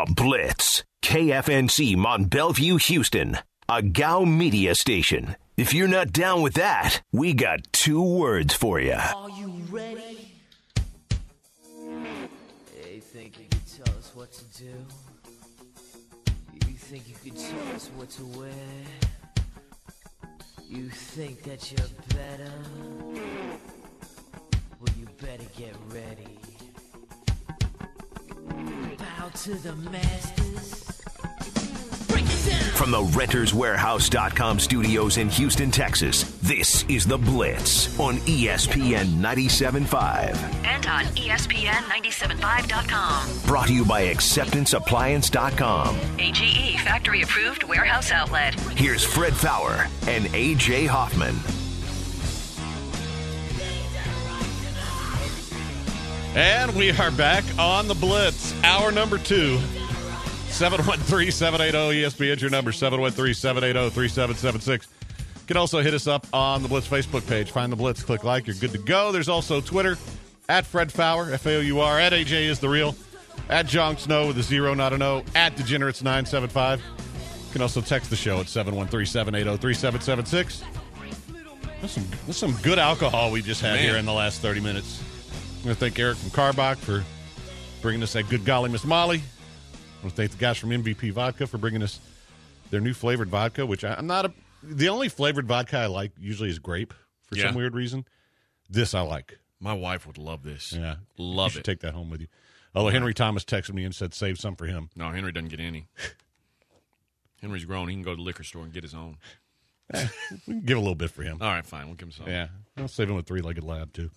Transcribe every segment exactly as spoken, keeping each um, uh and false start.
The Blitz. K F N C Mont Bellevue, Houston. A G A O media station. If you're not down with that, we got two words for you. Are you ready? You think you could tell us what to do? You think you could tell us what to wear? You think that you're better? Well, you better get ready. Bow to the masters. Break it down. From the Renters Warehouse dot com studios in Houston, Texas, this is The Blitz on E S P N ninety-seven point five. And on E S P N ninety-seven point five dot com. Brought to you by Acceptance Appliance dot com. A G E factory-approved warehouse outlet. Here's Fred Fowler and A J Hoffman. And we are back on The Blitz, hour number two. seven one three, seven eight zero, E S P N, your number, seven one three, seven eight zero, three seven seven six. You can also hit us up on the Blitz Facebook page. Find The Blitz, click like, you're good to go. There's also Twitter, at Fred Fowler, F A O U R, at A J is the real, at Jon Snow with a zero, not an O, at Degenerates nine seven five. You can also text the show at seven one three, seven eight zero, three seven seven six. There's some, there's some good alcohol we just had Man. here in the last thirty minutes. I'm going to thank Eric from Carbach for bringing us that good golly Miss Molly. I want to thank the guys from M V P Vodka for bringing us their new flavored vodka, which I, I'm not a – the only flavored vodka I like usually is grape for yeah. some weird reason. This I like. My wife would love this. Yeah. Love you should it. take that home with you. Although Henry Thomas texted me and said save some for him. No, Henry doesn't get any. Henry's grown. He can go to the liquor store and get his own. Eh, we can give a little bit for him. All right, fine. We'll give him some. Yeah. I'll save him a three-legged lab, too.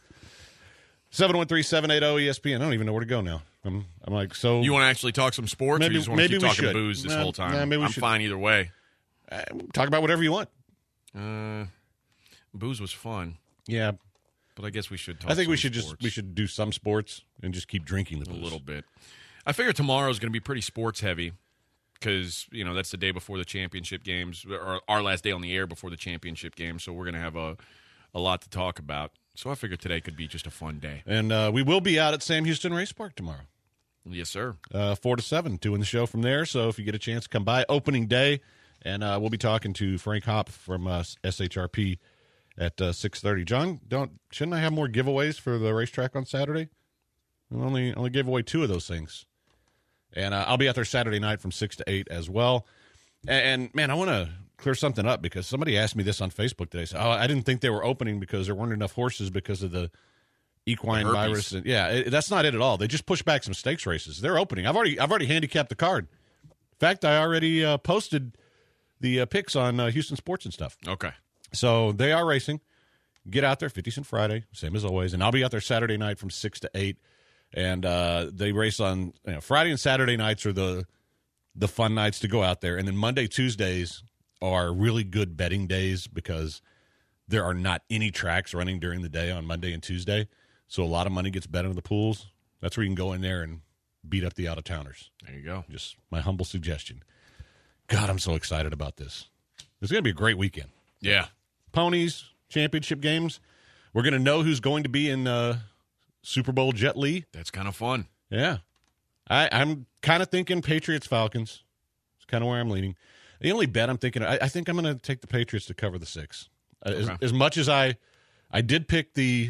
seven one three, seven eight zero, E S P N. I don't even know where to go now. I'm, I'm like, so. You want to actually talk some sports maybe, or you just want to keep talking should. booze this nah, whole time? Nah, maybe we I'm should. fine either way. Uh, talk about whatever you want. Uh, booze was fun. Yeah. But I guess we should talk I think some we should sports. just we should do some sports and just keep drinking the booze. A little bit. I figure tomorrow's going to be pretty sports heavy because, you know, that's the day before the championship games, or our last day on the air before the championship game, so we're going to have a, a lot to talk about. So I figured today could be just a fun day. And uh, we will be out at Sam Houston Race Park tomorrow. Yes, sir. Uh, four to seven, doing the show from there. So if you get a chance, come by. Opening day, and uh, we'll be talking to Frank Hopp from uh, S H R P at uh, six thirty. John, don't shouldn't I have more giveaways for the racetrack on Saturday? I only only gave away two of those things. And uh, I'll be out there Saturday night from six to eight as well. And, and man, I want to clear something up because somebody asked me this on Facebook today. So, oh, I didn't think they were opening because there weren't enough horses because of the equine the virus. And, yeah, it, that's not it at all. They just pushed back some stakes races. They're opening. I've already I've already handicapped the card. In fact, I already uh, posted the uh, picks on uh, Houston Sports and stuff. Okay. So they are racing. Get out there, fifty cent Friday, same as always. And I'll be out there Saturday night from six to eight. And uh, they race on you know, Friday and Saturday nights are the the fun nights to go out there. And then Monday, Tuesdays are really good betting days because there are not any tracks running during the day on Monday and Tuesday. So a lot of money gets bet into the pools. That's where you can go in there and beat up the out-of-towners. There you go. Just my humble suggestion. God, I'm so excited about this. It's going to be a great weekend. Yeah. Ponies, championship games. We're going to know who's going to be in uh, Super Bowl Jet Li. That's kind of fun. Yeah. I, I'm kind of thinking Patriots-Falcons. It's kind of where I'm leaning. The only bet I'm thinking, I, I think I'm going to take the Patriots to cover the six. Okay. As, as much as I, I did pick the,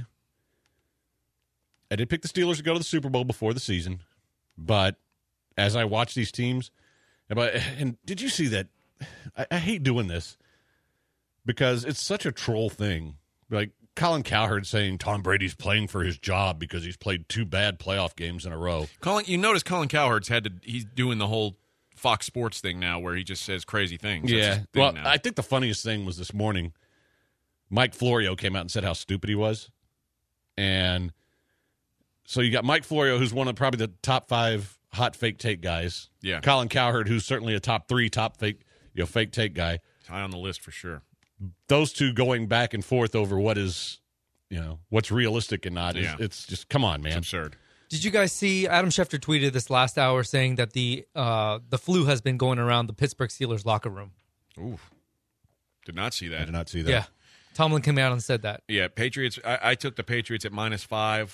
I did pick the Steelers to go to the Super Bowl before the season, but as I watch these teams, and did you see that? I, I hate doing this because it's such a troll thing. Like Colin Cowherd saying Tom Brady's playing for his job because he's played two bad playoff games in a row. Colin, you notice Colin Cowherd's had to, he's doing the whole Fox Sports thing now where he just says crazy things. Yeah. Thing well, now. I think the funniest thing was this morning, Mike Florio came out and said how stupid he was. And so you got Mike Florio, who's one of probably the top five hot fake take guys. Yeah. Colin Cowherd, who's certainly a top three top fake, you know, fake take guy. It's high on the list for sure. Those two going back and forth over what is, you know, what's realistic and not. Is, Yeah. It's just, come on, man. It's absurd. Did you guys see Adam Schefter tweeted this last hour saying that the uh, the flu has been going around the Pittsburgh Steelers locker room? Ooh. Did not see that. I did not see that. Yeah. Tomlin came out and said that. Yeah, Patriots. I, I took the Patriots at minus five.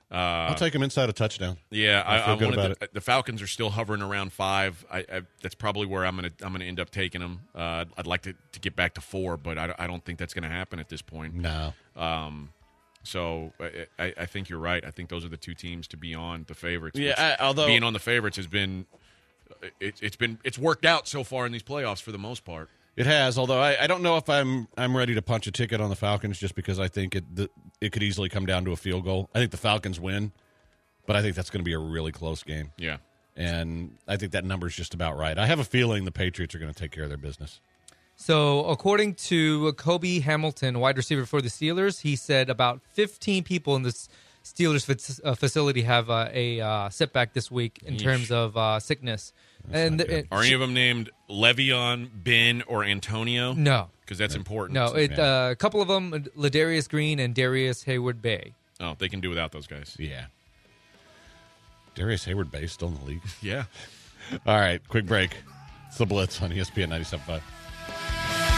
Uh, I'll take him inside a touchdown. Yeah, I, I feel I good wanted about the, the Falcons are still hovering around five. I, I, that's probably where I'm going to I'm going to end up taking them. Uh, I'd like to, to get back to four, but I, I don't think that's going to happen at this point. No. Um, so I, I, I think you're right. I think those are the two teams to be on the favorites. Yeah, which I- although- being on the favorites has been it, it's been it's worked out so far in these playoffs for the most part. It has, although I, I don't know if I'm I'm ready to punch a ticket on the Falcons just because I think it the, it could easily come down to a field goal. I think the Falcons win, but I think that's going to be a really close game. Yeah. And I think that number's just about right. I have a feeling the Patriots are going to take care of their business. So, according to Kobe Hamilton, wide receiver for the Steelers, he said about fifteen people in this Steelers fac- uh, facility have uh, a uh, setback this week in Yeesh. terms of uh, sickness. and not good. it- Are any of them named Le'Veon, Ben, or Antonio? No, Because that's important. no. It, uh, a couple of them, Ladarius Green and Darius Hayward Bay. Oh, they can do without those guys. Yeah. Darius Hayward Bay still in the league. Yeah. All right, quick break. It's the Blitz on E S P N ninety-seven point five.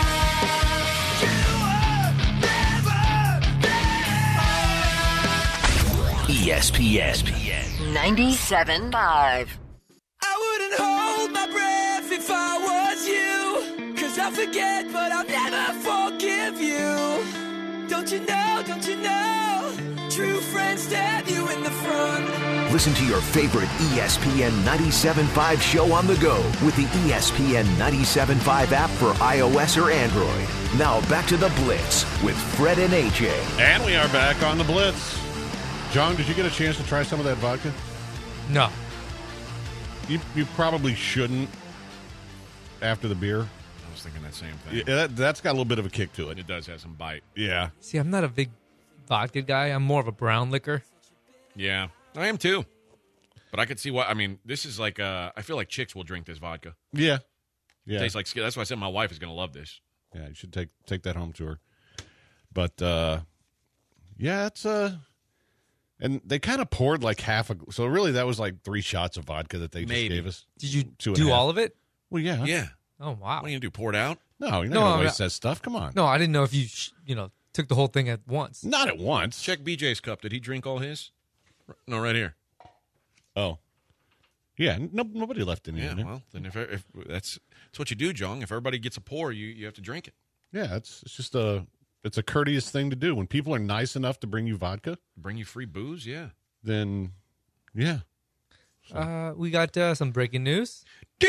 E S P N. ninety-seven point five. I wouldn't hold my breath if I was you. Cause I'll forget, but I'll never forgive you. Don't you know, don't you know? True friends stab you in the front. Listen to your favorite E S P N ninety-seven point five show on the go with the E S P N ninety-seven point five app for iOS or Android. Now back to the Blitz with Fred and A J. And we are back on the Blitz. John, did you get a chance to try some of that vodka? No. You you probably shouldn't after the beer. I was thinking that same thing. Yeah, that, that's got a little bit of a kick to it. It does have some bite. Yeah. See, I'm not a big vodka guy. I'm more of a brown liquor. Yeah, I am too. But I could see why. I mean, this is like, uh, I feel like chicks will drink this vodka. Yeah. Yeah. Tastes like skin. That's why I said my wife is going to love this. Yeah, you should take take that home to her. But uh yeah, it's uh and they kind of poured like half a so really that was like three shots of vodka that they just Maybe. gave us. Did you Two and a do half. all of it? Well, yeah. Yeah. Oh, wow. What are you going to do? Pour it out? No, you're not No, gonna I'm waste not- that stuff. Come on. No, I didn't know if you, sh- you know, took the whole thing at once. Not at once. Check B J's cup. Did he drink all his? No, right here. Oh. Yeah, no, nobody left any Yeah, in there. well, then if, if that's that's what you do, John. If everybody gets a pour, you, you have to drink it. Yeah, it's it's just a it's a courteous thing to do. When people are nice enough to bring you vodka, Bring you free booze, yeah. then yeah. Uh, we got uh, some breaking news.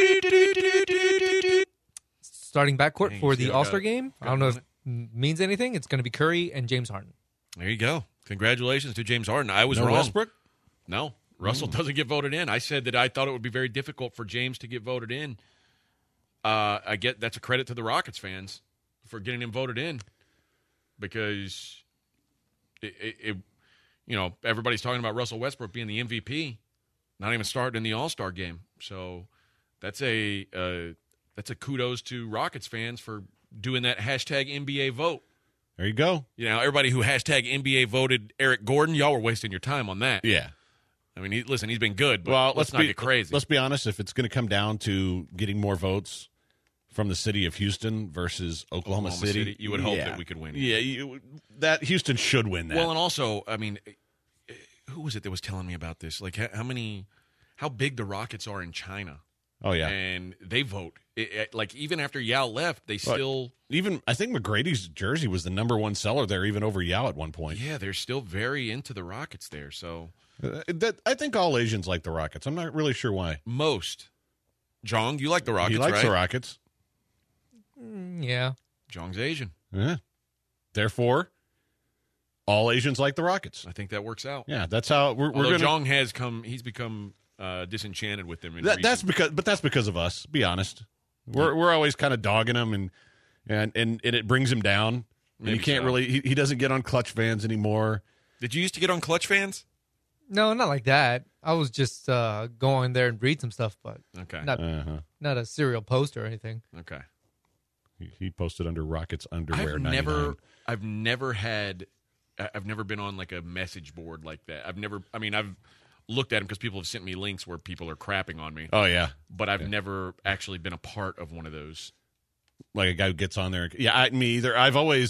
Starting backcourt Dang, for you the still All Star got- game. I got don't know it if on it m- means anything. It's going to be Curry and James Harden. There you go. Congratulations to James Harden. I was No wrong. Westbrook? No, Russell doesn't get voted in. I said that I thought it would be very difficult for James to get voted in. Uh, I get that's a credit to the Rockets fans for getting him voted in because it, it, it you know, everybody's talking about Russell Westbrook being the M V P, not even starting in the All Star game. So that's a uh, that's a kudos to Rockets fans for doing that hashtag N B A vote. There you go. You know, everybody who hashtag N B A voted Eric Gordon, y'all were wasting your time on that. Yeah. I mean, he, listen, he's been good, but Well, let's, let's not be get crazy. Let's be honest. If it's going to come down to getting more votes from the city of Houston versus Oklahoma, Oklahoma City, City, you would hope yeah. that we could win. Yeah, you, that Houston should win that. Well, and also, I mean, who was it that was telling me about this? Like, how, how many, how big the Rockets are in China, oh yeah. and they vote. It, it- like even after Yao left, they But still, even I think McGrady's jersey was the number one seller there, even over Yao at one point. yeah, they're still very into the Rockets there. So Uh, that I think all Asians like the Rockets. I'm not really sure why. most, Jong, you like the Rockets, he likes right? the Rockets. Mm, yeah. Jong's Asian. Yeah. Therefore, all Asians like the Rockets. I think that works out. Yeah, that's how we're, we're Although going to. Jong has come, he's become uh, disenchanted with them. In That, that's recent- because, but that's because of us. Be honest, we're we're always kind of dogging him, and and and, and it brings him down. And Maybe you can't so. really. He, he doesn't get on Clutch fans anymore. Did you used to get on Clutch fans? No, not like that. I was just uh, going there and read some stuff, but Okay. not Uh-huh. not a serial post or anything. Okay. He, he posted under Rockets underwear. I've ninety-nine. never, I've never had, I- I've never been on like a message board like that. I've never, I mean, I've looked at them because people have sent me links where people are crapping on me, Oh yeah, but I've never actually been a part of one of those. like a guy who gets on there. Yeah, I, me either. I've always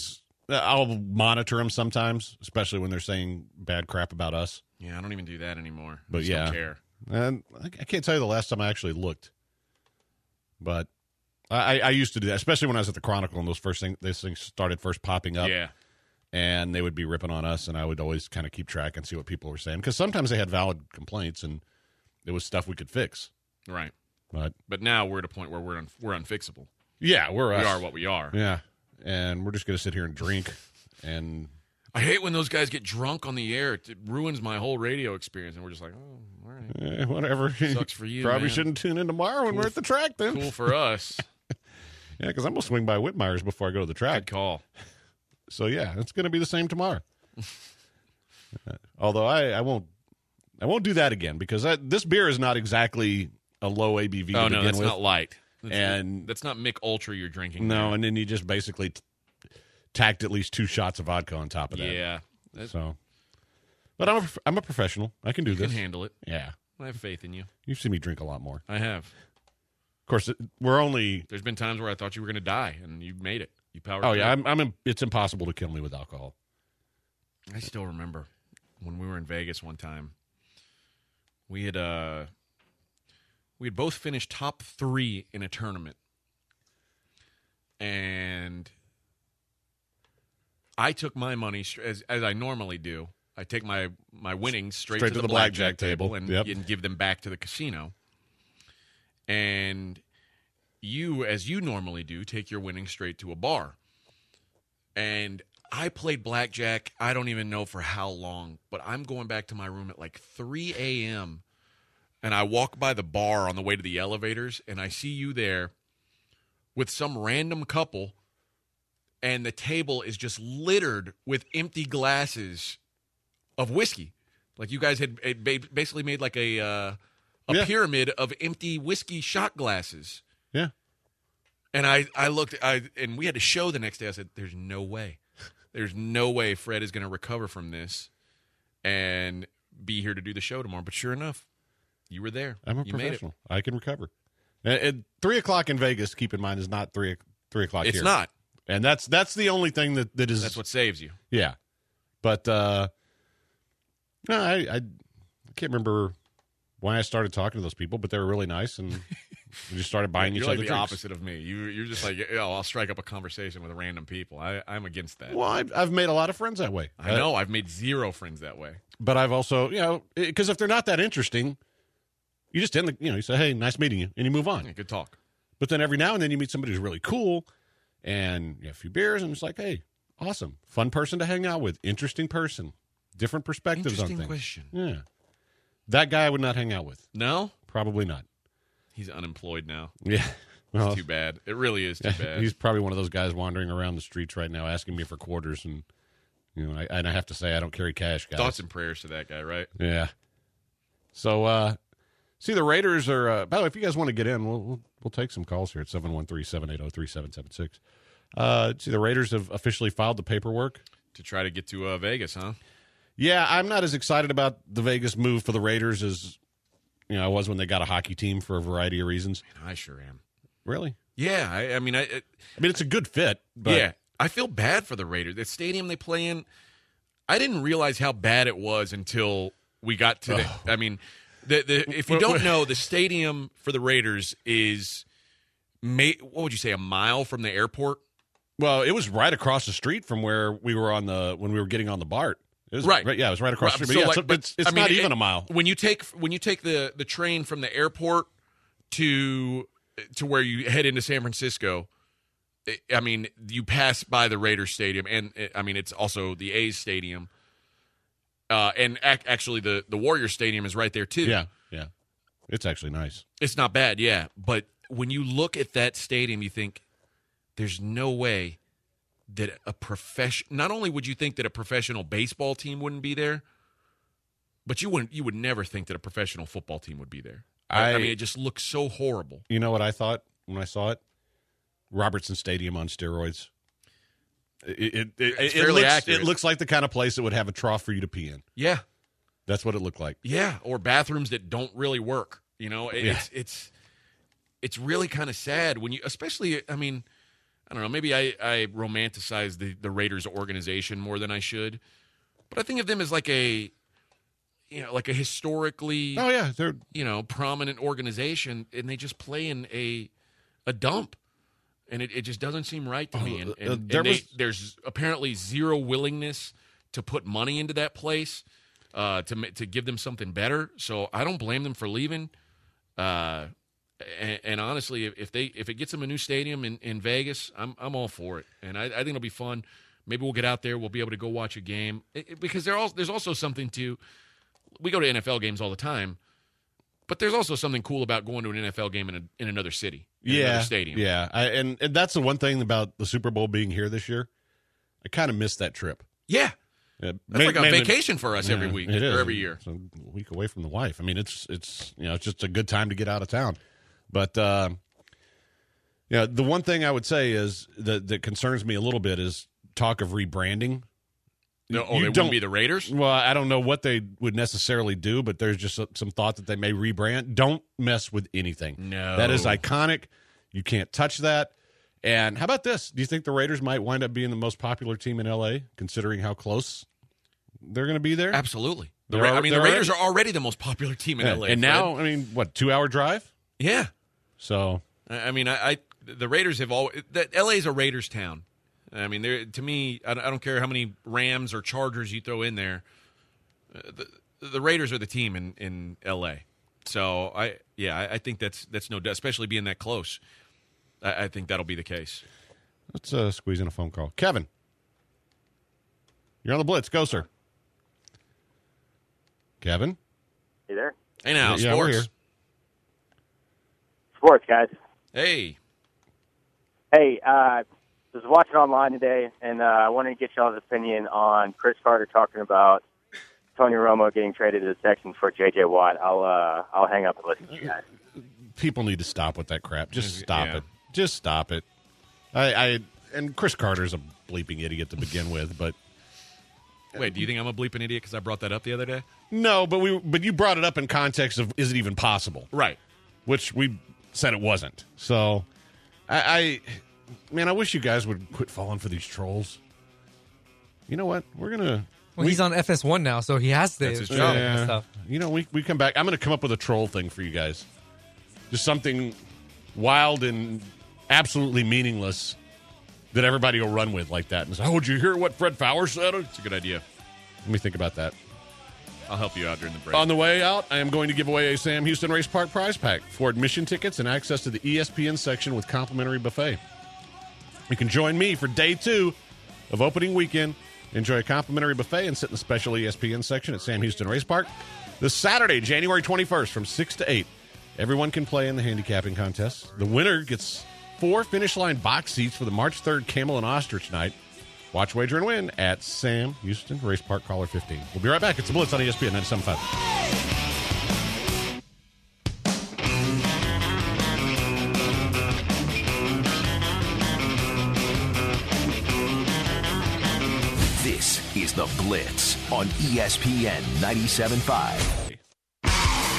I'll monitor them sometimes, especially when they're saying bad crap about us. Yeah, I don't even do that anymore. But I just yeah, don't care. And I I can't tell you the last time I actually looked, but I, I used to do that, especially when I was at the Chronicle and those first things, these things started first popping up. Yeah. And they would be ripping on us, and I would always kind of keep track and see what people were saying, because sometimes they had valid complaints, and it was stuff we could fix. Right. But But now we're at a point where we're un- we're unfixable. yeah, we're us. We are what we are. Yeah, and we're just going to sit here and drink. And I hate when those guys get drunk on the air. It ruins my whole radio experience, and we're just like, oh, all right. eh, whatever. Sucks for you, Probably man. shouldn't tune in tomorrow when we're at the track then. Cool for us. Yeah, because I'm going to swing by Whitmire's before I go to the track. Good call. So yeah, it's going to be the same tomorrow. Uh, Although I, I won't, I won't do that again, because I, this beer is not exactly a low A B V. Oh, to no, begin that's with. not light. That's, And- that's not Mick Ultra you're drinking. No, there. and then you just basically t- tacked at least two shots of vodka on top of that. Yeah. That's, So, but I'm a, prof- I'm a professional. I can do you this. can handle it. Yeah, I have faith in you. you've seen me drink a lot more. I have. Of course, it- we're only. There's been times where I thought you were going to die, and you made it. You powered Oh through. yeah, I'm. I'm in, it's impossible to kill me with alcohol. I still remember when we were in Vegas one time. We had uh, we had both finished top three in a tournament, and I took my money str- as as I normally do. I take my my winnings straight, Straight to, to the, the blackjack, blackjack table, table. and, Yep. and give them back to the casino. And you, as you normally do, take your winnings straight to a bar. And I played blackjack, I don't even know for how long, but I'm going back to my room at like three a.m. and I walk by the bar on the way to the elevators, and I see you there with some random couple, and the table is just littered with empty glasses of whiskey. Like you guys had, had ba- basically made like a uh, a Yeah. pyramid of empty whiskey shot glasses. Yeah. And I, I looked, I and we had a show the next day. I said, "There's no way, there's no way Fred is going to recover from this and be here to do the show tomorrow." But sure enough, you were there. I'm a you made it. professional. I can recover. And, and three o'clock in Vegas, keep in mind, is not three three o'clock It's here. not. And that's that's the only thing that, that is. That's what saves you. Yeah. But uh, no, I, I can't remember why I started talking to those people, but they were really nice, and we just started buying You're each like other the drinks. opposite of me. You, you're just like, oh, I'll strike up a conversation with random people. I, I'm against that. Well, I've, I've made a lot of friends that way. I know. I've made zero friends that way. But I've also, you know, because if they're not that interesting, you just end the, you know, you say, hey, nice meeting you, and you move on. Yeah, good talk. But then every now and then you meet somebody who's really cool, and you have a few beers, and it's like, hey, awesome. Fun person to hang out with. Interesting person. Different perspectives on Interesting things. question. Yeah. That guy I would not hang out with. No? Probably not. He's unemployed now. Yeah. Well, It's too bad. It really is too bad. he's probably one of those guys wandering around the streets right now asking me for quarters, and you know, I, and I have to say I don't carry cash, guys. Thoughts and prayers to that guy, right? Yeah. So, uh, see, the Raiders are. Uh, by the way, if you guys want to get in, we'll we'll, we'll take some calls here at seven one three, seven eight zero, three seven seven six. Uh, see, the Raiders have officially filed the paperwork. To try to get to uh, Vegas, huh? Yeah, I'm not as excited about the Vegas move for the Raiders as you know I was when they got a hockey team for a variety of reasons. I sure am. Really? Yeah, I, I mean, I, it, I mean, it's a good fit. But yeah, I feel bad for the Raiders. The stadium they play in, I didn't realize how bad it was until we got to the. Oh. I mean, the, the if you don't know, the stadium for the Raiders is, ma- what would you say, a mile from the airport? Well, it was right across the street from where we were on the when we were getting on the BART. It was, Right. Yeah, it was right across Right, the street. so But yeah, like- it's, but, it's, it's I mean, not it- even a mile. When you take when you take the, the train from the airport to to where you head into San Francisco, I mean, you pass by the Raiders Stadium, and I mean, it's also the A's Stadium, uh, and ac- actually the the Warriors Stadium is right there too. Yeah, yeah. It's actually nice. It's not bad, yeah. But when you look at that stadium, you think there's no way that a profession. Not only would you think that a professional baseball team wouldn't be there, but you wouldn't. You would never think that a professional football team would be there. I, I I- mean, it just looks so horrible. You know what I thought when I saw it? Robertson Stadium on steroids. It, it, it, It's it fairly looks, accurate. It looks like the kind of place that would have a trough for you to pee in. Yeah, That's what it looked like. yeah. Or bathrooms that don't really work. You know, It- Yeah. it's it's it's really kind of sad when you, especially. I mean, I don't know, maybe I, I romanticize the, the Raiders organization more than I should. But I think of them as like a, you know, like a historically, Oh yeah, they're you know, prominent organization, and they just play in a a dump. And it, it just doesn't seem right to me. And, and, uh, and there they, was- there's apparently zero willingness to put money into that place uh, to ma- to give them something better. So I don't blame them for leaving. Uh, and, and honestly, if, if they if it gets them a new stadium in, in Vegas, I'm I'm all for it. And I, I think it'll be fun. Maybe we'll get out there. We'll be able to go watch a game it, it- because there also, there's also something to. We go to N F L games all the time, but there's also something cool about going to an N F L game in a, in another city, in yeah, another stadium. yeah. I, and and that's the one thing about the Super Bowl being here this year. I kind of missed that trip. Yeah. Yeah, That's ma- like a mainly- vacation for us every Yeah, week it is. or every year. It's a week away from the wife. I mean, it's it's you know it's just a good time to get out of town. But uh, yeah, the one thing I would say is that that concerns me a little bit is talk of rebranding. No, oh, You they don't- wouldn't be the Raiders? Well, I don't know what they would necessarily do, but there's just some thought that they may rebrand. Don't mess with anything. No. That is iconic. You can't touch that. And how about this? Do you think the Raiders might wind up being the most popular team in L A, considering how close they're going to be there? Absolutely. The They're Ra- I al- mean, the they're Raiders are already the most popular team in Yeah, L A. and Fred. now, I mean, what, two-hour drive? yeah. So, I I mean, I, I the Raiders have always that L A is a Raiders town. I mean, they're, to me, I don't, I don't care how many Rams or Chargers you throw in there. Uh, the, the Raiders are the team in, in L A. So I, yeah, I, I think that's that's no doubt, especially being that close. I, I think that'll be the case. let's uh, squeeze in a phone call. Kevin, you're on the Blitz. Go, sir. Kevin? You there? Hey now, Yeah, we're sports. here. Sports, guys. Hey, Hey, uh, was watching online today, and uh, I wanted to get y'all's opinion on Chris Carter talking about Tony Romo getting traded to the Texans for J J Watt. I'll uh, I'll hang up and listen to you guys. People need to stop with that crap. Just stop Yeah. it. Just stop it. I, I and Chris Carter's a bleeping idiot to begin with, but wait, do you think I'm a bleeping idiot because I brought that up the other day? no, but we but you brought it up in context of is it even possible? Right. Which we said it wasn't. So I, I man, I wish you guys would quit falling for these trolls. You know what? We're gonna Well, he's on F S one now, so he has to. That's his show job. and Yeah. stuff. You know, we we come back. I'm going to come up with a troll thing for you guys. Just something wild and absolutely meaningless that everybody will run with like that. And say, "Oh, did you hear what Fred Fowler said?" It's a good idea. Let me think about that. I'll help you out during the break. On the way out, I am going to give away a Sam Houston Race Park prize pack for admission tickets and access to the E S P N section with complimentary buffet. You can join me for day two of opening weekend. Enjoy a complimentary buffet and sit in the special E S P N section at Sam Houston Race Park this Saturday, January twenty-first from six to eight. Everyone can play in the handicapping contest. The winner gets four finish line box seats for the March third Camel and Ostrich night. Watch, wager, and win at Sam Houston Race Park, caller fifteen. We'll be right back. It's the Blitz on E S P N ninety-seven point five. This is The Blitz on E S P N ninety-seven point five.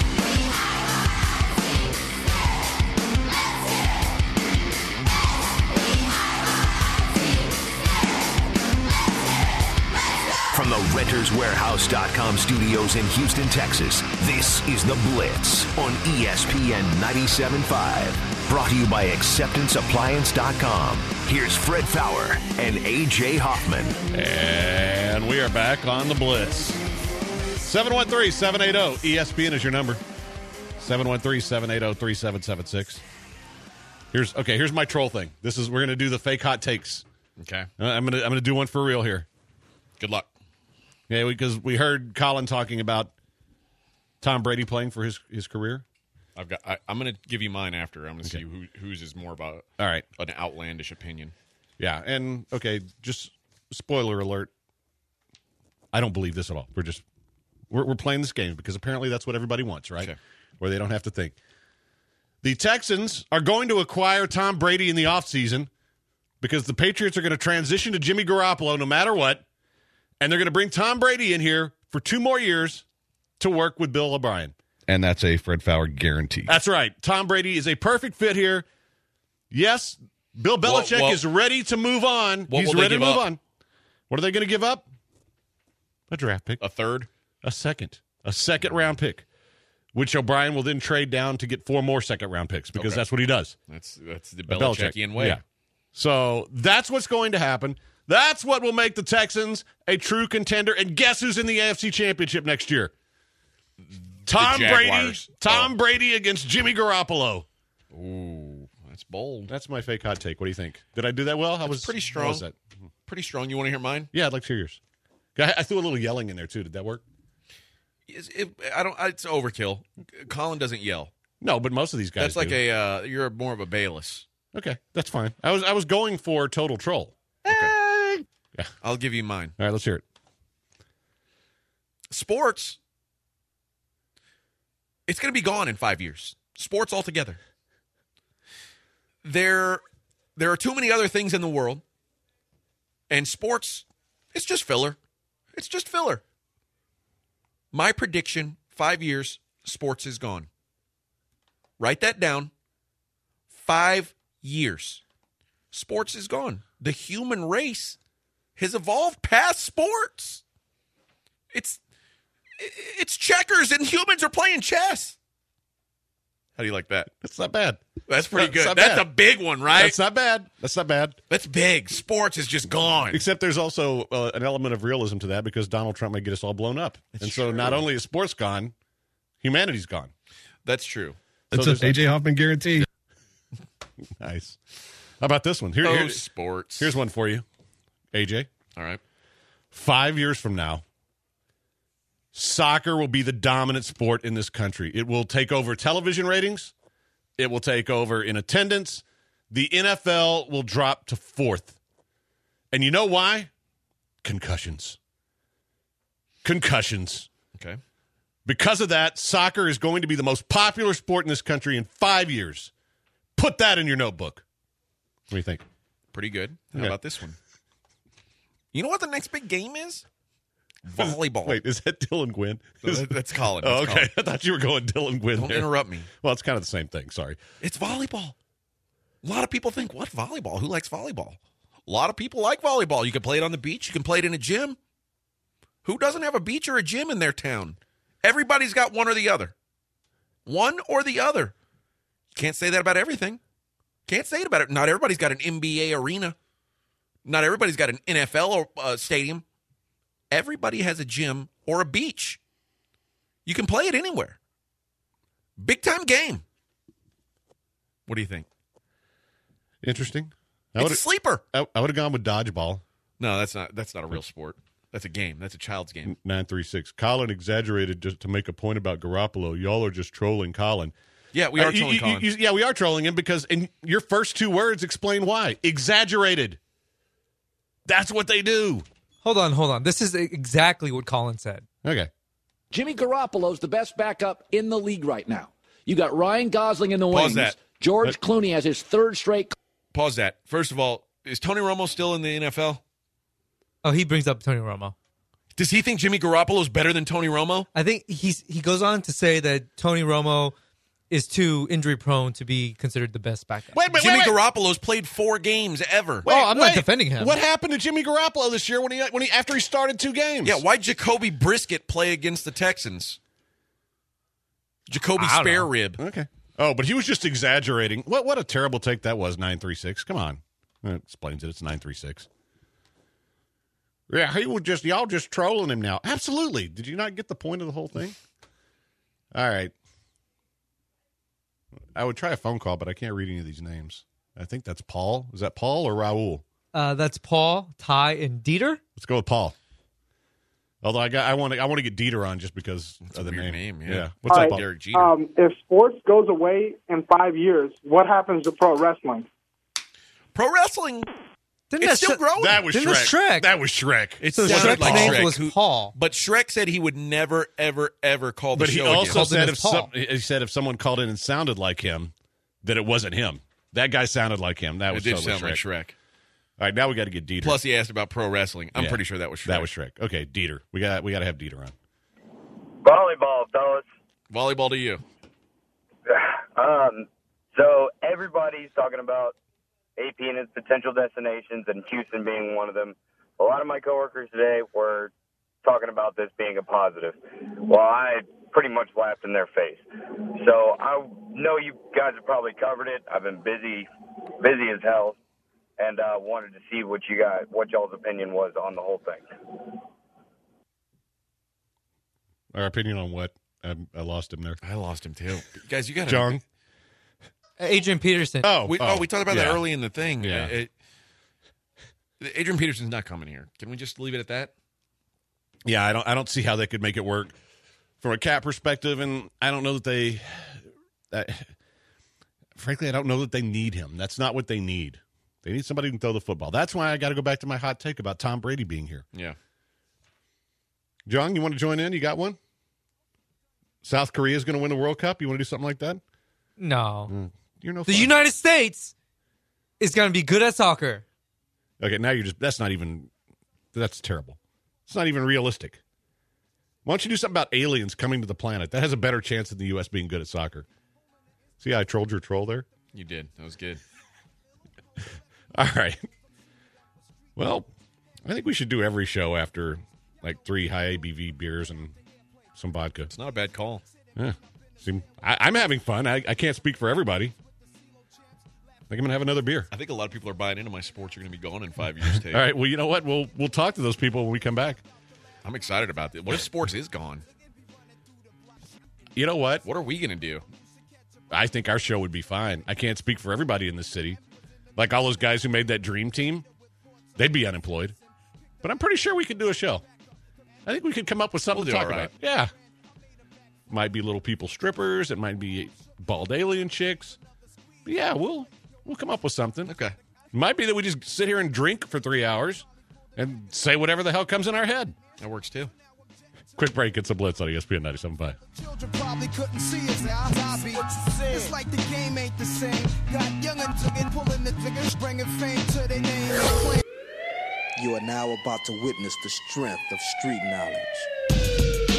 From the Renters Warehouse dot com studios in Houston, Texas, this is The Blitz on E S P N ninety-seven point five. Brought to you by Acceptance Appliance dot com. Here's Fred Fowler and A J Hoffman. And we are back on the Blitz. seven one three, seven eight zero, E S P N is your number. seven one three, seven eight zero, three seven seven six. Here's okay, here's my troll thing. This is we're gonna do the fake hot takes. Okay. Uh, I'm gonna I'm gonna do one for real here. Good luck. Yeah, because we heard Colin talking about Tom Brady playing for his, his career. I've got. I, I'm going to give you mine after. I'm going to see who, whose is more about All right. an outlandish opinion. Yeah, and okay, just spoiler alert. I don't believe this at all. We're just we're, we're playing this game because apparently that's what everybody wants, right? Okay. Where they don't have to think. The Texans are going to acquire Tom Brady in the offseason because the Patriots are going to transition to Jimmy Garoppolo no matter what, and they're going to bring Tom Brady in here for two more years to work with Bill O'Brien. And that's a Fred Fowler guarantee. That's right. Tom Brady is a perfect fit here. Yes, Bill Belichick Well, well, is ready to move on. what He's will they ready to give move up? on. What are they going to give up? A draft pick. A third? A second. A second round pick, which O'Brien will then trade down to get four more second round picks because Okay. that's what he does. That's that's the A Belichick. Belichickian way. Yeah. So that's what's going to happen. That's what will make the Texans a true contender. And guess who's in the A F C Championship next year? Tom Brady. Jaguars. Tom Oh. Brady against Jimmy Garoppolo. Ooh, that's bold. That's my fake hot take. What do you think? Did I do that well? How was pretty how strong. was that? Pretty strong. You want to hear mine? Yeah, I'd like to hear yours. I, I threw a little yelling in there too. Did that work? Is it, I don't. It's overkill. Colin doesn't yell. No, but most of these guys. That's like do. a. Uh, you're more of a Bayless. Okay, that's fine. I was I was going for total troll. Okay. Yeah. I'll give you mine. All right, let's hear it. Sports. It's going to be gone in five years. Sports altogether. There, there are too many other things in the world, and sports, it's just filler. It's just filler. My prediction: five years, sports is gone. Write that down. Five years, sports is gone. The human race has evolved past sports. It's it's checkers and humans are playing chess. How do you like that? That's not bad. That's pretty That's good. not That's bad. a big one, right? That's not bad. That's not bad. That's big. Sports is just gone. Except there's also uh, an element of realism to that because Donald Trump may get us all blown up. That's and so true. not only is sports gone, humanity's gone. That's true. That's So a there's A J Hoffman guarantee. Nice. How about this one? Here, Oh, here- sports. here's one for you, A J. All right. Five years from now, soccer will be the dominant sport in this country. It will take over television ratings. It will take over in attendance. The N F L will drop to fourth. And you know why? Concussions. Concussions. Okay. Because of that, soccer is going to be the most popular sport in this country in five years. Put that in your notebook. What do you think? Pretty good. How Okay. about this one? You know what the next big game is? Volleyball. Wait, is that Dylan Gwynn? No, that- that's Colin. Oh, That's okay. Colin. I thought you were going Dylan Gwynn Don't there. interrupt me. Well, it's kind of the same thing. Sorry. It's volleyball. A lot of people think, what volleyball? Who likes volleyball? A lot of people like volleyball. You can play it on the beach. You can play it in a gym. Who doesn't have a beach or a gym in their town? Everybody's got one or the other. One or the other. You can't say that about everything. Can't say it about it. Not everybody's got an N B A arena. Not everybody's got an N F L or, uh, stadium. Everybody has a gym or a beach. You can play it anywhere. Big time game. What do you think? Interesting. I It's would a sleeper. I, I would have gone with dodgeball. No, that's not that's not a real sport. That's a game. That's a child's game. nine three six. Colin exaggerated just to make a point about Garoppolo. Y'all are just trolling Colin. Yeah, we are Uh, you- trolling you- Colin. you- yeah, we are trolling him because in your first two words explain why. Exaggerated. That's what they do. Hold on, hold on. This is exactly what Colin said. Okay. Jimmy Garoppolo's the best backup in the league right now. You got Ryan Gosling in the Pause wings. that. George Clooney has his third straight. Pause that. First of all, is Tony Romo still in the N F L? Oh, he brings up Tony Romo. Does he think Jimmy Garoppolo is better than Tony Romo? I think he's he goes on to say that Tony Romo is too injury prone to be considered the best backup. Wait, wait, Jimmy wait, wait. Garoppolo's played four games ever. Well, I'm not Wait, defending him. What happened to Jimmy Garoppolo this year when he when he after he started two games? Yeah, why Jacoby Brisket play against the Texans? Jacoby I don't Spare know. Rib. Okay. Oh, but he was just exaggerating. What what a terrible take that was, nine three six. Come on. That explains it. It's nine three six. Yeah, he was just, y'all just trolling him now. Absolutely. Did you not get the point of the whole thing? All right. I would try a phone call, but I can't read any of these names. I think that's Paul. Is that Paul or Raul? Uh, that's Paul, Ty, and Dieter. Let's go with Paul. Although I got, I want to, I want to get Dieter on just because That's of a the weird name. name, yeah. What's All up, right. Paul? Derek Jeter. Um, if sports goes away in five years, what happens to pro wrestling? Pro wrestling, Didn't it's that still sh- growing. That was Didn't Shrek. that's Shrek. That was Shrek. It So sounded Shrek's like name Shrek, was who- Paul. But Shrek said he would never, ever, ever call the But he show also again. Called him said as if some, Paul. he said if someone called in and sounded like him, that it wasn't him. That guy sounded like him. That It was did totally sound like Shrek. Shrek. All right, now we got to get Dieter. Plus, he asked about pro wrestling. I'm Yeah. pretty sure that was Shrek. That was Shrek. Okay, Dieter. We got we got to have Dieter on. Volleyball, fellas. Volleyball to you. Um, so everybody's talking about A P and its potential destinations, and Houston being one of them. A lot of my coworkers today were talking about this being a positive. Well, I pretty much laughed in their face. So I know you guys have probably covered it. I've been busy, busy as hell, and uh, wanted to see what you guys, what y'all's opinion was on the whole thing. Our opinion on what? I, I lost him there. I lost him too. Guys, you got to. John? Adrian Peterson. Oh, we, oh, oh, we talked about yeah. that early in the thing. Yeah. It, it, Adrian Peterson's not coming here. Can we just leave it at that? Yeah, I don't. I don't see how they could make it work from a cap perspective, and I don't know that they. Uh, frankly, I don't know that they need him. That's not what they need. They need somebody who can throw the football. That's why I got to go back to my hot take about Tom Brady being here. Yeah. John, you want to join in? You got one? South Korea is going to win the World Cup. You want to do something like that? No. Mm. You're no the fun. United States is going to be good at soccer. Okay, now you're just, that's not even, that's terrible. It's not even realistic. Why don't you do something about aliens coming to the planet? That has a better chance than the U S being good at soccer. See how I trolled your troll there? You did. That was good. All right. Well, I think we should do every show after like three high A B V beers and some vodka. It's not a bad call. Yeah. See, I, I'm having fun. I, I can't speak for everybody. I think I'm going to have another beer. I think a lot of people are buying into my sports are going to be gone in five years, Tate. All right. Well, you know what? We'll we'll talk to those people when we come back. I'm excited about this. What if sports is gone? You know what? What are we going to do? I think our show would be fine. I can't speak for everybody in this city. Like all those guys who made that dream team, they'd be unemployed. But I'm pretty sure we could do a show. I think we could come up with something We'll to do talk all right. about. Yeah. Might be little people strippers. It might be bald alien chicks. But yeah, we'll we'll come up with something. Okay. Might be that we just sit here and drink for three hours and say whatever the hell comes in our head. That works too. Quick break. It's a Blitz on E S P N ninety-seven point five. Children probably couldn't see us now. Hobby. It's like the game ain't the same. Got young and tugging, pulling the triggers, bringing fame to their name. You are now about to witness the strength of street knowledge.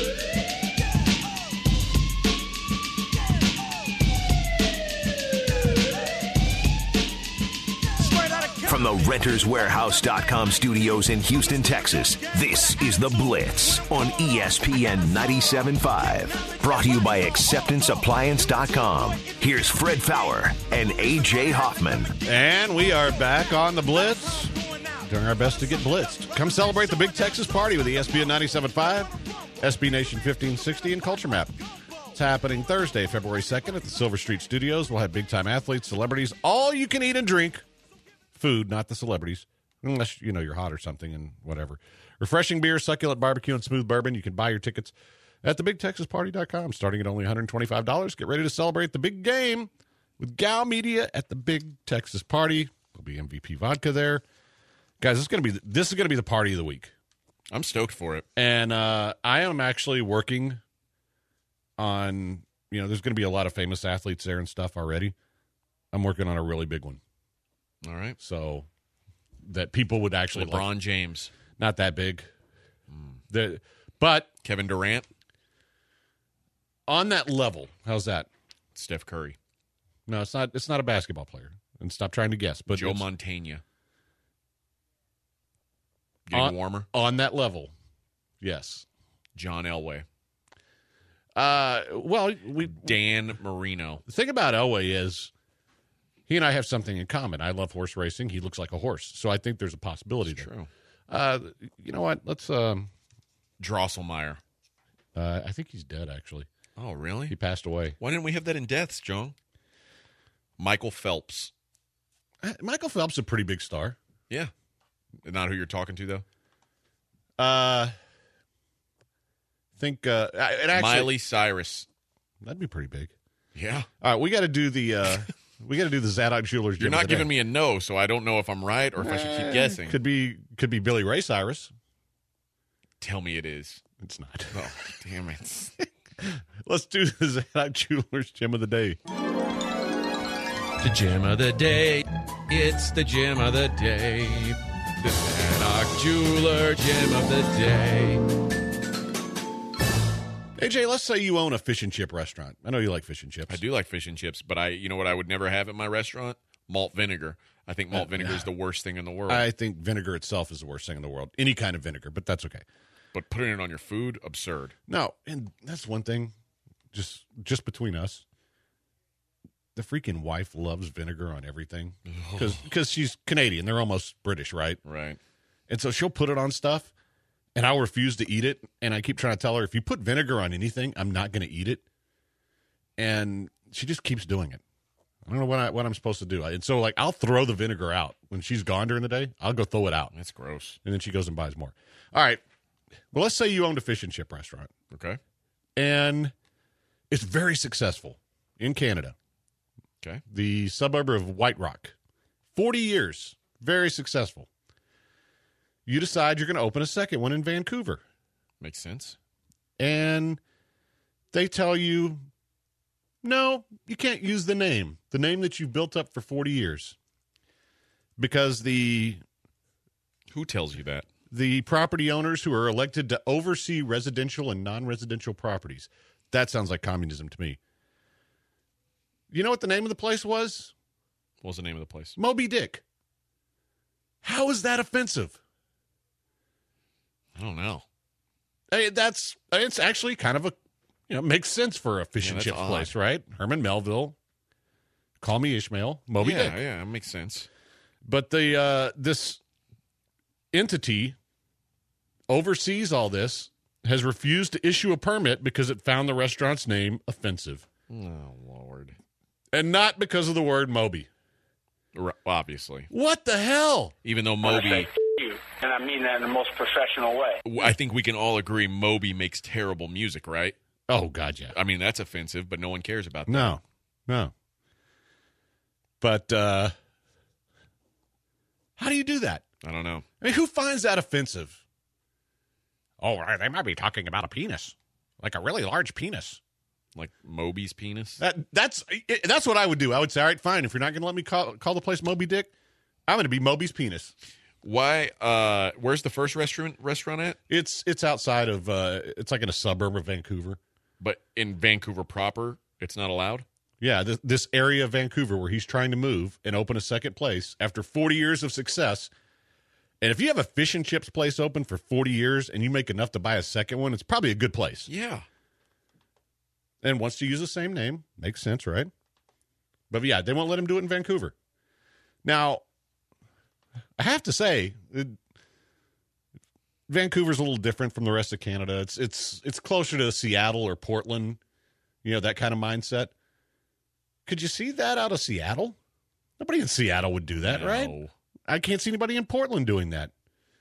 From the Renters Warehouse dot com studios in Houston, Texas, this is The Blitz on E S P N ninety-seven point five. Brought to you by Acceptance Appliance dot com. Here's Fred Fowler and A J Hoffman. And we are back on The Blitz. Doing our best to get blitzed. Come celebrate the Big Texas Party with E S P N ninety-seven point five, S B Nation fifteen sixty, and Culture Map. It's happening Thursday, February second at the Silver Street Studios. We'll have big-time athletes, celebrities, all you can eat and drink. Food, not the celebrities, unless, you know, you're hot or something and whatever. Refreshing beer, succulent barbecue, and smooth bourbon. You can buy your tickets at the big texas party dot com, starting at only one hundred twenty-five dollars. Get ready to celebrate the big game with Gal Media at the Big Texas Party. There'll be M V P vodka there. Guys, this is going to be this is going to be the party of the week. I'm stoked for it. And uh, I am actually working on, you know, there's going to be a lot of famous athletes there and stuff already. I'm working on a really big one. All right. So that people would actually LeBron like. James. Not that big. Mm. The, but Kevin Durant. On that level. How's that? Steph Curry. No, it's not it's not a basketball player. And stop trying to guess. But Joe Montana. Getting on, warmer. On that level. Yes. John Elway. Uh well we Dan Marino. The thing about Elway is he and I have something in common. I love horse racing. He looks like a horse. So I think there's a possibility That's there. True. Uh, you know what? Let's. Um, Drosselmeyer. Uh, I think he's dead, actually. Oh, really? He passed away. Why didn't we have that in deaths, John? Michael Phelps. Uh, Michael Phelps is a pretty big star. Yeah. Not who you're talking to, though? Uh, think uh, it actually, Miley Cyrus. That'd be pretty big. Yeah. All right, we got to do the. Uh, We got to do the Zadok Jewelers. You're not giving me a no, so I don't know if I'm right or if I should keep guessing. Could be, could be Billy Ray Cyrus. Tell me it is. It's not. Oh, damn it! Let's do the Zadok Jewelers Gem of the Day. The gem of the day. It's the gem of the day. The Zadok Jeweler Gem of the Day. A J, let's say you own a fish and chip restaurant. I know you like fish and chips. I do like fish and chips, but I, you know what I would never have at my restaurant? Malt vinegar. I think malt Uh, vinegar is the worst thing in the world. I think vinegar itself is the worst thing in the world. Any kind of vinegar, but that's okay. But putting it on your food, absurd. No, and that's one thing, just just between us. The freaking wife loves vinegar on everything because she's Canadian. They're almost British, right? Right. And so she'll put it on stuff, and I'll refuse to eat it. And I keep trying to tell her, if you put vinegar on anything, I'm not going to eat it. And she just keeps doing it. I don't know what, I, what I'm supposed to do. And so, like, I'll throw the vinegar out. When she's gone during the day, I'll go throw it out. That's gross. And then she goes and buys more. All right. Well, let's say you owned a fish and chip restaurant. Okay. And it's very successful in Canada. Okay. The suburb of White Rock. forty years. Very successful. You decide you're going to open a second one in Vancouver. Makes sense. And they tell you, no, you can't use the name. The name that you've built up for forty years. Because the... Who tells you that? The property owners who are elected to oversee residential and non-residential properties. That sounds like communism to me. You know what the name of the place was? What was the name of the place? Moby Dick. How is that offensive? I don't know. Hey, that's it's actually kind of a you know makes sense for a fish Yeah, and that's chips odd. place, right? Herman Melville, Call Me Ishmael, Moby yeah, Dick. Yeah, that makes sense. But the uh, this entity oversees all this, has refused to issue a permit because it found the restaurant's name offensive. Oh, Lord. And not because of the word Moby. R- obviously. What the hell? Even though Moby... And I mean that in the most professional way. I think we can all agree Moby makes terrible music, right? Oh, God, yeah. I mean, that's offensive, but no one cares about that. No, no. But uh, how do you do that? I don't know. I mean, who finds that offensive? Oh, they might be talking about a penis, like a really large penis. Like Moby's penis? That That's that's what I would do. I would say, all right, fine. If you're not going to let me call, call the place Moby Dick, I'm going to be Moby's penis. Why? Uh, where's the first restaurant restaurant at? It's it's outside of, uh, it's like in a suburb of Vancouver. But in Vancouver proper, it's not allowed? Yeah, this, this area of Vancouver where he's trying to move and open a second place after forty years of success. And if you have a fish and chips place open for forty years and you make enough to buy a second one, it's probably a good place. Yeah. And wants to use the same name. Makes sense, right? But yeah, they won't let him do it in Vancouver. Now, I have to say, it, Vancouver's a little different from the rest of Canada. It's it's it's closer to Seattle or Portland, you know, that kind of mindset. Could you see that out of Seattle? Nobody in Seattle would do that, No. right? I can't see anybody in Portland doing that.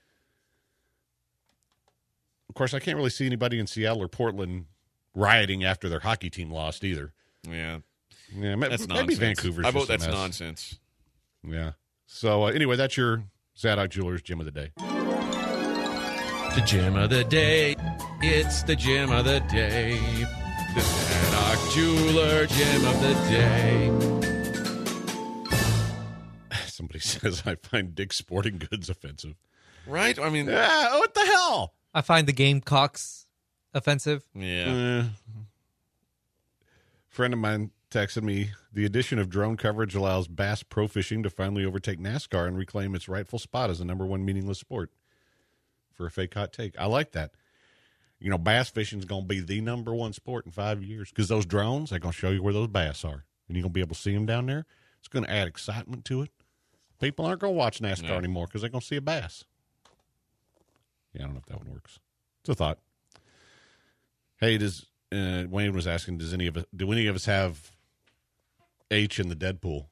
Of course, I can't really see anybody in Seattle or Portland rioting after their hockey team lost either. Yeah. Yeah, ma- That's maybe nonsense. Vancouver's I vote just a that's mess. nonsense. Yeah. So, uh, anyway, that's your Zadok Jewelers Gym of the Day. The gem of the day. It's the gem of the day. The Zadok Jeweler gem of the day. Somebody says, I find Dick's Sporting Goods offensive. Right? I mean, Yeah, what the hell? I find the Gamecocks offensive. yeah. Uh, friend of mine texted me, the addition of drone coverage allows bass pro fishing to finally overtake NASCAR and reclaim its rightful spot as the number one meaningless sport. For a fake hot take. I like that. You know, bass fishing is going to be the number one sport in five years because those drones, they're going to show you where those bass are. And you're going to be able to see them down there. It's going to add excitement to it. People aren't going to watch NASCAR No. anymore because they're going to see a bass. Yeah, I don't know if that one works. It's a thought. Hey, does uh, Wayne was asking, does any of us, do any of us have H in the Deadpool?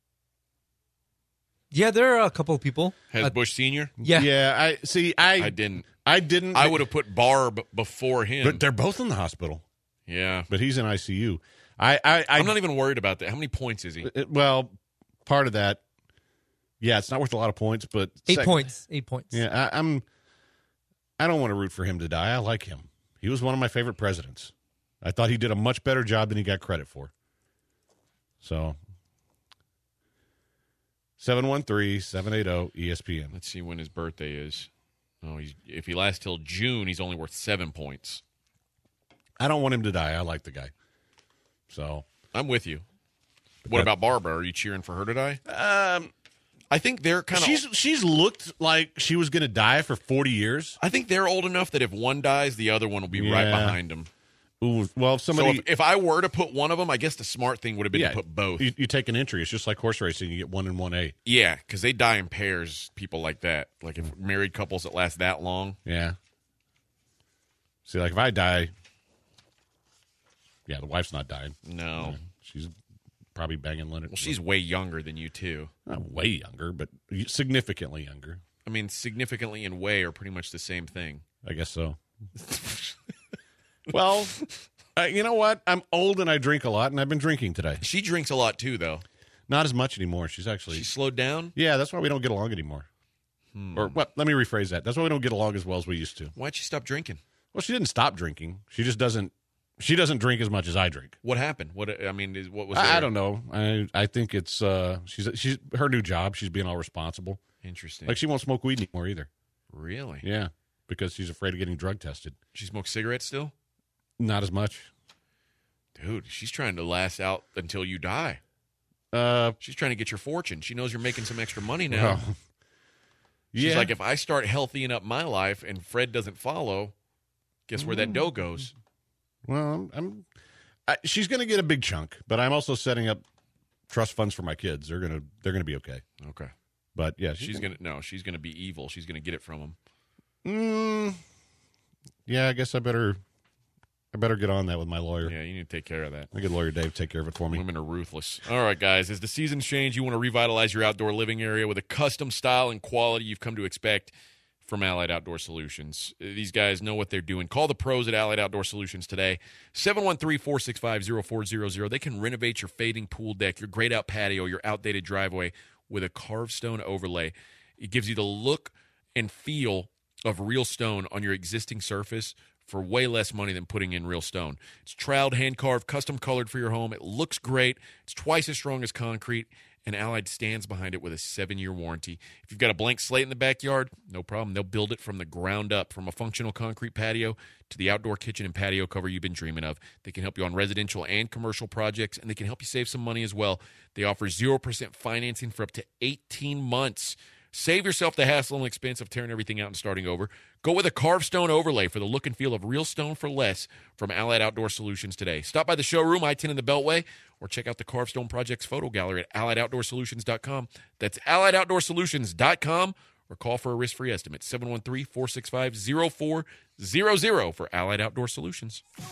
Yeah, there are a couple of people. Has Uh, Bush Senior? yeah. Yeah, I see. I I didn't. I didn't. I would have put Barb before him. But they're both in the hospital. yeah. But he's in I C U. I, I, I I'm not even worried about that. How many points is he? It- well, part of that, yeah, it's not worth a lot of points, but Eight sec- points. Eight points. Yeah, I, I'm. I don't want to root for him to die. I like him. He was one of my favorite presidents. I thought he did a much better job than he got credit for. So, seven one three, seven eight zero, E S P N. Let's see when his birthday is. Oh, he's if he lasts till June, he's only worth seven points. I don't want him to die. I like the guy. So, I'm with you. What But- about Barbara? Are you cheering for her to die? um, I think they're kind of. She's she's looked like she was going to die for forty years. I think they're old enough that if one dies, the other one will be Yeah. right behind them. Ooh, well, if somebody. So if, if I were to put one of them, I guess the smart thing would have been yeah, to put both. You, you take an entry. It's just like horse racing. You get one and one A. Yeah, because they die in pairs. People like that, like if married couples that last that long. Yeah. See, like if I die, yeah, the wife's not dying. No, Yeah, she's probably banging Leonard. Well, she's way younger than you too. Not way younger, but significantly younger. I mean, significantly and way are pretty much the same thing. I guess so. Well, uh, you know what? I'm old and I drink a lot, and I've been drinking today. She drinks a lot too, though. Not as much anymore. She's actually she slowed down. Yeah, that's why we don't get along anymore. Hmm. Or what? Let me rephrase that. That's why we don't get along as well as we used to. Why'd she stop drinking? Well, she didn't stop drinking. She just doesn't. She doesn't drink as much as I drink. What happened? What I mean is, what was? I, there? I don't know. I I think it's uh she's she's her new job. She's being all responsible. Interesting. Like she won't smoke weed anymore either. Really? Yeah, because she's afraid of getting drug tested. She smokes cigarettes still? Not as much. Dude, she's trying to last out until you die. Uh, she's trying to get your fortune. She knows you're making some extra money now. Well, She's yeah. like, if I start healthying up my life and Fred doesn't follow, guess where that dough goes? Well, I'm. I'm I, she's going to get a big chunk, but I'm also setting up trust funds for my kids. They're gonna they're gonna be okay. Okay. But yeah, she's gonna no, she's gonna be evil. She's gonna get it from him. Mm, yeah, I guess I better. I better get on that with my lawyer. Yeah, you need to take care of that. I get lawyer Dave take care of it for me. Women are ruthless. All right, guys. As the seasons change, you want to revitalize your outdoor living area with a custom style and quality you've come to expect from Allied Outdoor Solutions. These guys know what they're doing. Call the pros at Allied Outdoor Solutions today. seven one three, four six five, zero four zero zero. They can renovate your fading pool deck, your grayed out patio, your outdated driveway with a carved stone overlay. It gives you the look and feel of real stone on your existing surface for way less money than putting in real stone. It's troweled, hand-carved, custom-colored for your home. It looks great. It's twice as strong as concrete, and Allied stands behind it with a seven-year warranty. If you've got a blank slate in the backyard, no problem. They'll build it from the ground up, from a functional concrete patio to the outdoor kitchen and patio cover you've been dreaming of. They can help you on residential and commercial projects, and they can help you save some money as well. They offer zero percent financing for up to eighteen months. Save yourself the hassle and expense of tearing everything out and starting over. Go with a carved stone overlay for the look and feel of real stone for less from Allied Outdoor Solutions today. Stop by the showroom, I ten in the Beltway, or check out the Carved Stone Project's photo gallery at allied outdoor solutions dot com. That's allied outdoor solutions dot com, or call for a risk-free estimate, seven one three, four six five, zero four zero zero for Allied Outdoor Solutions.